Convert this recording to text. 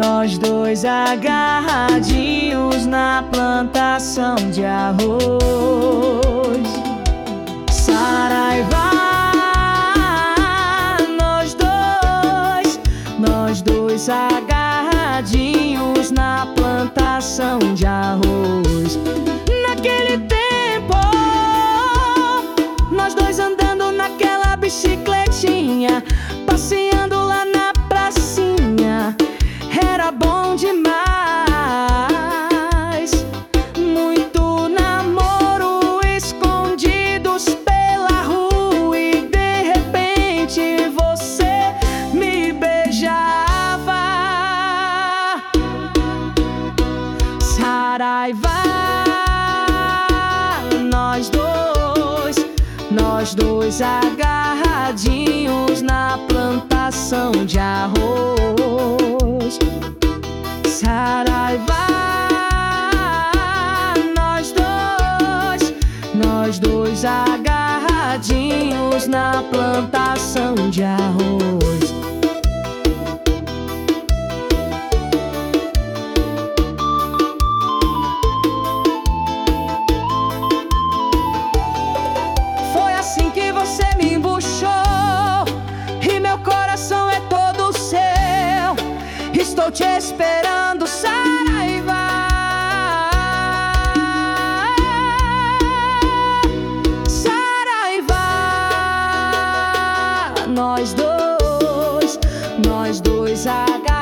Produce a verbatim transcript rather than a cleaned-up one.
nós dois agarradinhos na plantação de arroz. Saraiva, nós dois, nós dois agarradinhos na plantação de arroz. Naquele tempo, nós dois andando naquela bicicletinha, passeando lá na pracinha. Era bom demais, muito namoro escondidos pela rua, e de repente você me beijava. Saraiva, nós dois, nós dois agarradinhos na plantação de arroz. Saraiva, nós dois, nós dois agarradinhos na plantação de arroz. Foi assim que você me embuchou e meu coração é todo seu. Estou te esperando, Saraiva. Saraiva, nós dois, nós dois agarrados